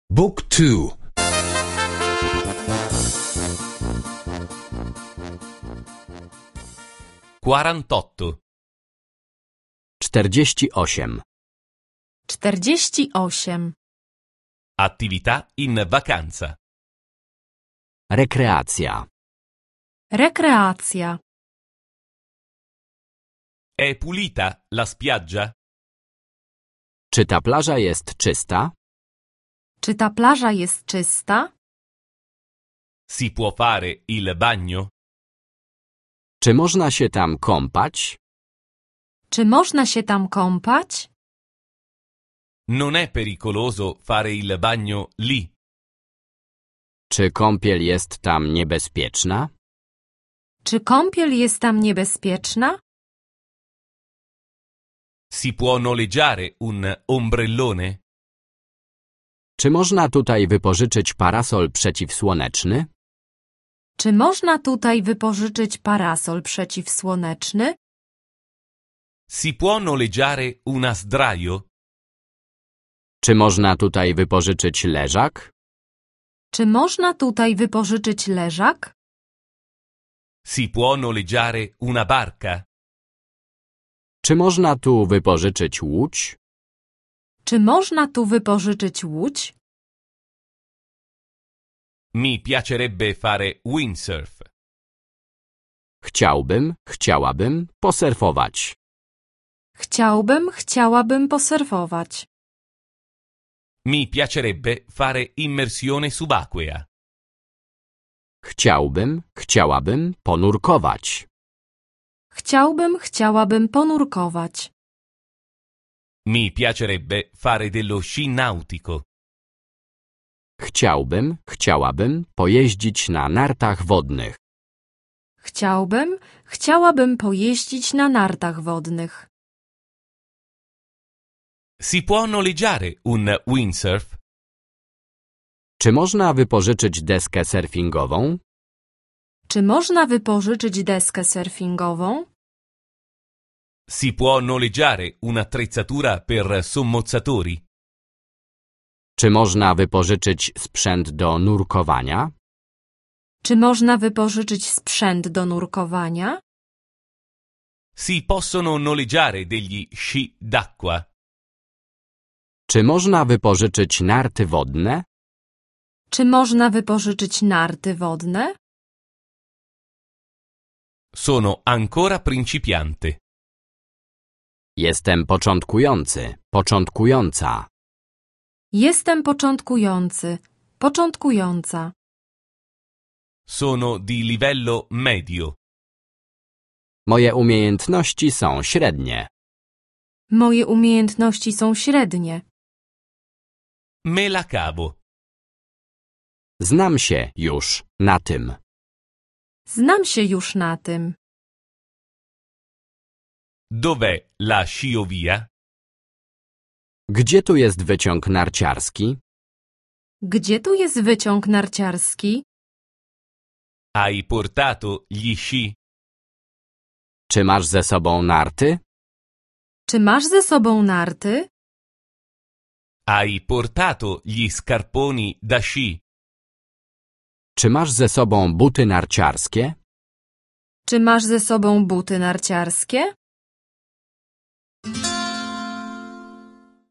Book 2. 48. 48. 48. Attività in vacanza. Rekreacja. Rekreacja. È pulita la spiaggia? Czy ta plaża jest czysta? Czy ta plaża jest czysta? Si può fare il bagno? Czy można się tam kąpać? Czy można się tam kąpać? Non è pericoloso fare il bagno lì? Czy kąpiel jest tam niebezpieczna? Czy kąpiel jest tam niebezpieczna? Si può noleggiare un ombrellone? Czy można tutaj wypożyczyć parasol przeciwsłoneczny? Czy można tutaj wypożyczyć parasol przeciwsłoneczny? Si può noleggiare una sdraio? Czy można tutaj wypożyczyć leżak? Czy można tutaj wypożyczyć leżak? Si può noleggiare una barca? Czy można tu wypożyczyć łódź? Czy można tu wypożyczyć łódź? Mi piacerebbe fare windsurf. Chciałabym posurfować. Chciałabym posurfować. Mi piacerebbe fare immersione subacquea. Chciałabym ponurkować. Chciałabym ponurkować. Mi piacerebbe fare dello sci nautico. Chciałabym pojeździć na nartach wodnych. Chciałabym pojeździć na nartach wodnych. Si può noleggiare un windsurf? Czy można wypożyczyć deskę surfingową? Czy można wypożyczyć deskę surfingową? Si può noleggiare un'attrezzatura per sommozzatori? Czy można wypożyczyć sprzęt do nurkowania? Czy można wypożyczyć sprzęt do nurkowania? Si possono noleggiare degli sci d'acqua? Czy można wypożyczyć narty wodne? Czy można wypożyczyć narty wodne? Sono ancora principiante. Jestem początkująca. Jestem początkująca. Sono di livello medio. Moje umiejętności są średnie. Moje umiejętności są średnie. Me la cavo. Znam się już na tym. Znam się już na tym. Dov'è la sciovia? Gdzie tu jest wyciąg narciarski? Gdzie tu jest wyciąg narciarski? Hai portato gli sci? Czy masz ze sobą narty? Czy masz ze sobą narty? Hai portato gli scarponi da sci? Czy masz ze sobą buty narciarskie? Czy masz ze sobą buty narciarskie?